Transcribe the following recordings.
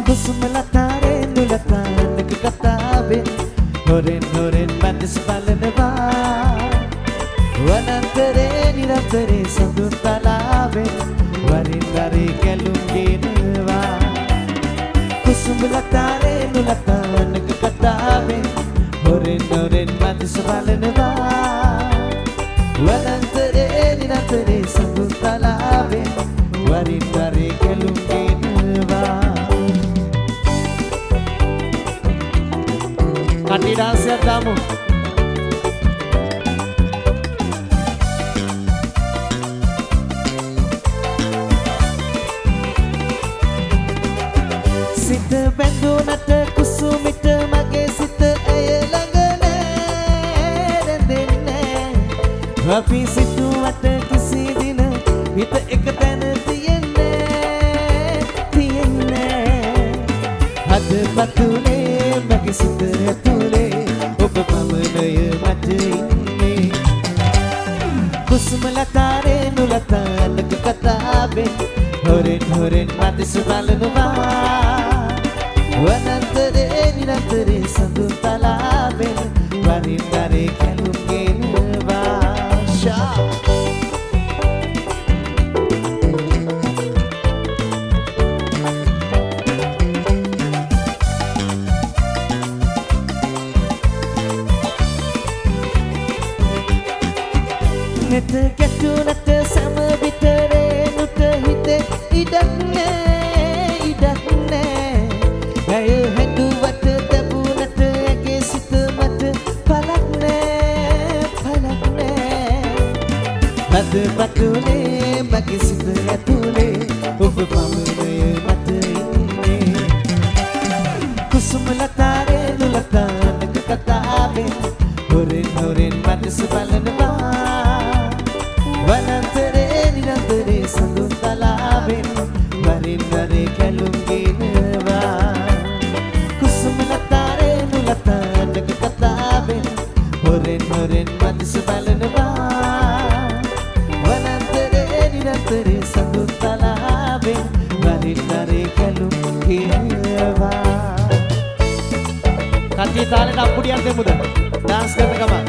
කුසුමලතාරේ නුලතානක කතාවෙන් හොරෙන් හොරෙන් මැදස් බලනවා වනන්තරේ නිරන්තරේ සඳුන් තලාවෙන් වරින් වරේ කැලුම් ගෙනවා කුසුමලතාරේ නුලතානක කතාවෙන් හොරෙන් හොරෙන් මැදස් බලනවා වනන්තරේ නිරන්තරේ සඳුන් තලාවෙන් වරින් වරේ Kalum ගෙනවා Kati dansiat kamu Sita bendu nata kusumita mage sita aya langana dendenne Api situ wata kisi dina hita ekatana tiyenne tiyenne Hada patune mage sita tule oba pamanaya mata inne කුසුමලතාරේ නුලතානක කතාවෙන් හොරෙන් හොරෙන් මැදස් බලනවා වනන්තරේ නිරන්තරේ සඳුන් තලාවෙන් වරින් වරේ කැලුම් ගෙනවා Nete ගැටු නැත සම විතරේ නුට හිතේ ඉඩක් නෑ ඇය හැඬුවට තැබුණට ඇගේ සිත මට පලක් නෑ අද පටුනේ මගේ සිත ඇතුලේ ඔබ පමණය මට ඉන්නේ කුසුමලතාරේ නුලතානක කතාවෙන් හොරෙන් හොරෙන් මැදස් බලනවා වනන්තරේ නිරන්තරේ සඳුන් තලාවෙන් වරින් වරේ කැලුම් ගෙනවා කුසුමලතාරේ නුලතානක කතාවෙන් හොරෙන් හොරෙන් මැදස් බලනවා වනන්තරේ නිරන්තරේ සඳුන් තලාවෙන් වරින් වරේ කැලුම් ගෙනවා කටි තාලෙට අප්පුඩියක් දෙමුද ඩාන්ස් කරන ගමන්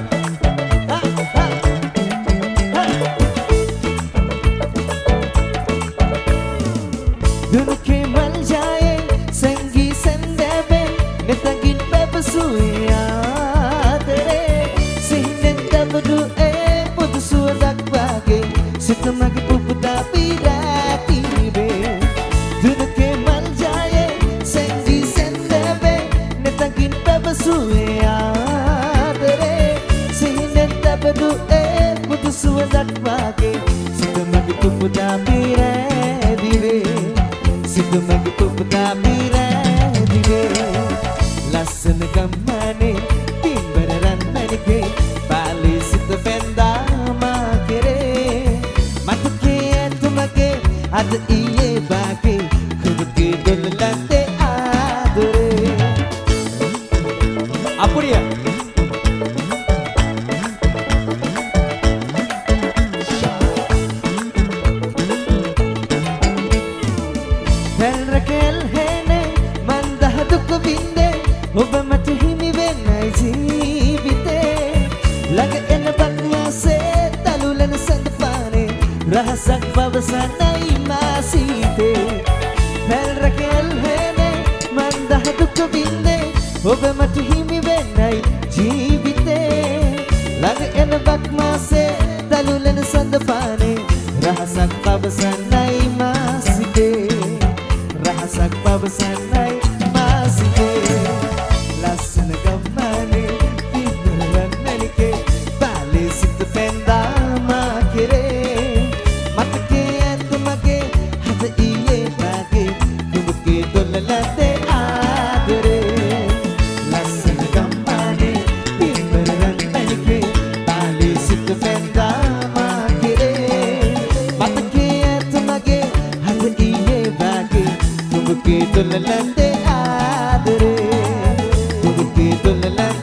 Dunuke maljaye sangi sandaben netagin babasuya tere sinen dabdu putu sudak bage sitamage puputa pirati be Dunuke maljaye sangi sandaben netagin babasuya tere sinen dabdu putu sudak bage sitamage puputa pirati be Situmagi puputa piradive Lasana gammane timbaran manike Bali sita benda makere Matuke atumage ad iye bage Kubuke dolante adore Apuriya ඔබ මට හිමි වෙන්නයි ජීවිතේ ළඟ එන බක්වාසේ තලුලන සඳපානේ රහසක් පවසන්නයි මාසීතේ පැල් රකෙල් හේනේ මන්දහ දුක විඳේ ඔබ මට හිමි වෙන්නයි ජීවිතේ ළඟ එන බක්වාසේ තලුලන සඳපානේ රහසක් පවසන්නයි මාසීතේ රහසක් පවසන්නයි මාසීතේ Lasana gammane timbaran manike Bali sita benda makere Matake atumage hada iye bage Kubuke dolalate adore Lasana gammane timbaran manike Bali sita benda makere Matake atumage hada iye bage Kubuke dolalate adore Kubuke dolalate